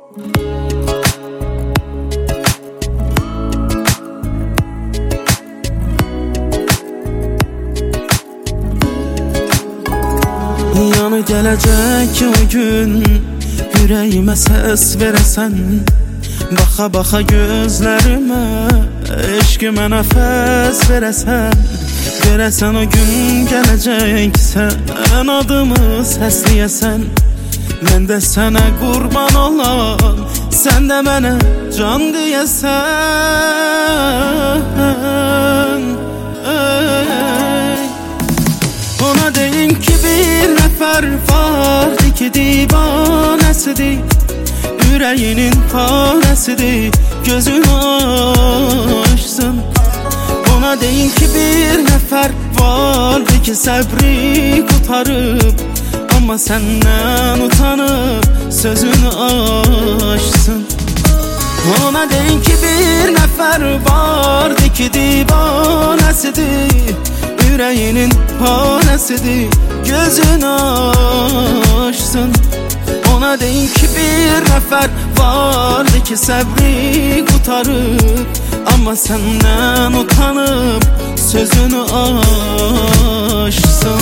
Yanı gələcək o gün, ürəyimə səs verəsən. Baxa baxa gözlərimə, eşqimə nəfəs verəsən. Verəsən o gün gələcək, sən adımı səsləyəsən. Mən də sənə qurban olan, sən də mənə can deyəsən. Ona deyin ki bir nəfər vardı ki divanəsidir, ürəyinin parəsidir, gözünü açsın. Ona deyin ki bir nəfər vardı ki səbri qutarıb, amma səndən utanıb sözünü açsın. Ona deyin ki bir nəfər vardı ki divanəsidir, ürəyinin parəsidir, gözünü açsın. Ona deyin ki bir nəfər vardı ki səbri qutarıb, amma səndən utanıb sözünü açsın.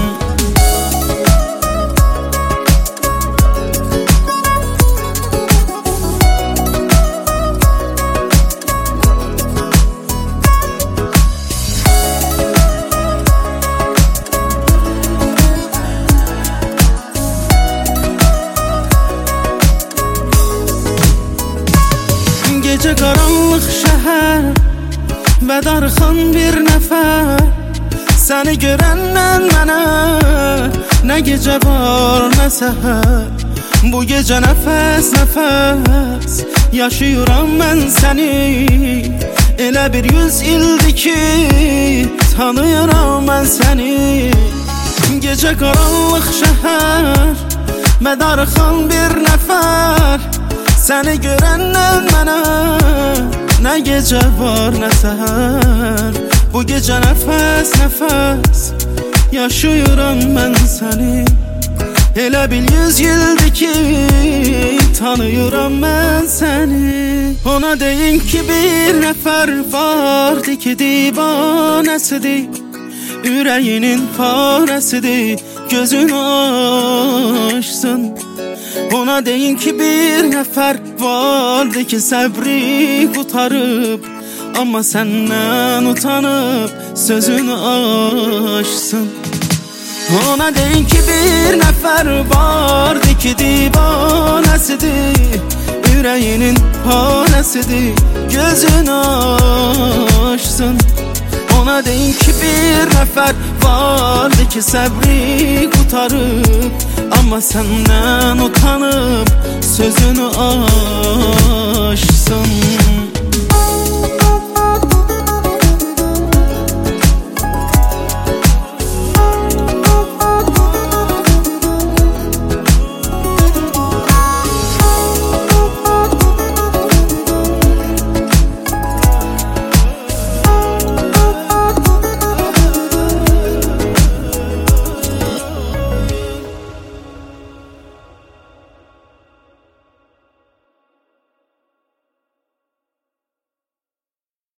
Gecə qaranlıq şəhər və darıxan bir nəfər, səni görəndən mənə nə gecə var, nə səhər. Bu gecə nəfəs nəfəs yaşayıram mən səni, elə bir 100 ildir ki tanıyıram mən səni. Gecə qaranlıq şəhər və darıxan bir nəfər, səni görəndən mənə nə gecə var, nə səhər. Bu gecə nəfəs nəfəs yaşayıram mən səni, elə bil 100 ildir ki tanıyıram mən səni. Ona deyin ki bir nəfər vardı ki divanəsidir, ürəyinin parəsidir, gözünü açsın. Ona deyin ki bir nəfər vardı ki səbri qutarıb, amma səndən utanıb sözünü açsın. Ona deyin ki bir nəfər vardı ki divanəsidir, ürəyinin parəsidir, gözünü açsın. Ona deyin ki bir nəfər vardı ki səbri qutarıb, amma səndən utanıb sözünü açsın.